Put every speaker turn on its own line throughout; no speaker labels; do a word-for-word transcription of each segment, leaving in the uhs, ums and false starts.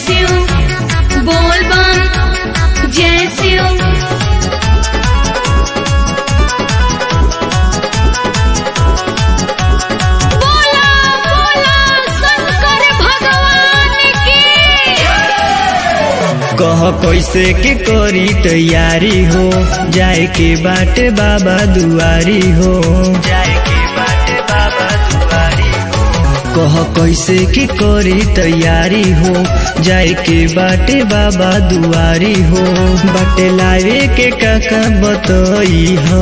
शिव बोल बम जय शिव।
कह कैसे के करी तैयारी हो, जाए के बाटे बाबा दुआरी हो, जाए के बाटे बाबा दुआरी हो। कह कैसे के करी तैयारी हो, जाए के बाटे बाबा दुआरी हो। बाटे लावे के काका बतई हो,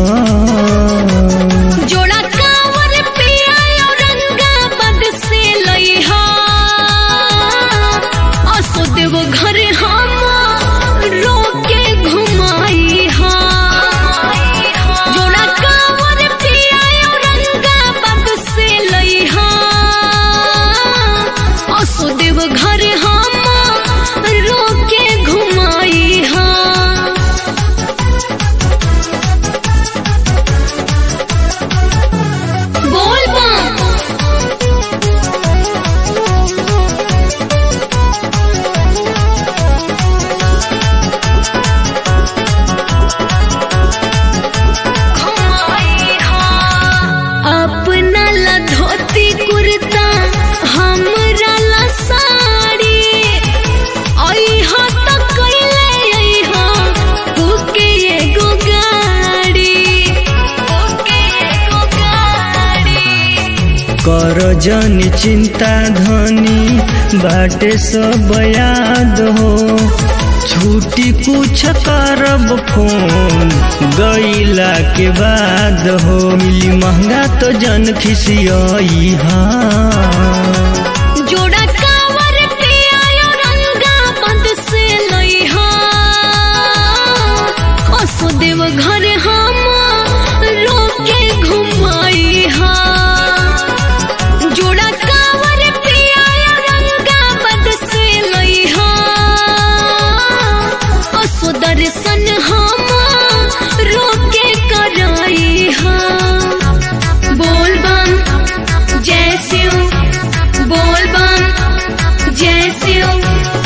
जोड़ा कांवर पिया औरंगाबाद से लई हा, असो देव घर हम रोके घुमाई हा। जोड़ा कांवर पिया औरंगाबाद से लई हा, असो देव घर हम रोके घुमाई हा। बोल बम अपना ला धोती कुर्ता हमरा ला साड़ी, आई हा त कैले आई हा बुके एगो गाड़ी, बुके एगो गाड़ी।
कर जनी चिंता धनी बाटे सब याद हो। छुट्टी कुछ करब फोन गईला के बाद हो, मिली महंगा तो जन खिसियई हाँ।
जोड़ा कांवर पिया औरंगाबाद से लई हा, असो देव घर हम रोके घुमाई हा। जोड़ा कांवर पिया औरंगाबाद से लई हा, असो दर्शन हम रोके कराई हा। बोल बम जय शिव बोल बम जय शिव।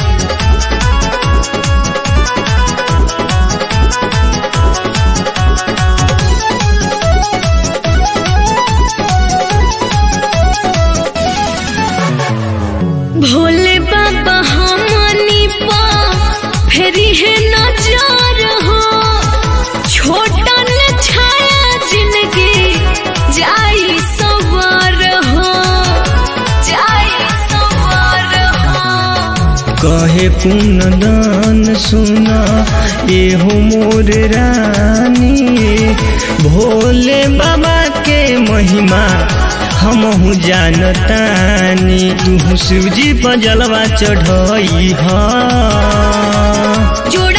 भोले बाबा हमनी पा फेरी है नजर हो, छोटन छाया जिंदगी जाई सवार हो, जाई सवार हो।
कहे पुनदान सुना एहो मोर रानी, भोले बाबा के महिमा हमहु जानतानी। तू शिवजी पर जलवा चढ़ई हा।
जोड़ा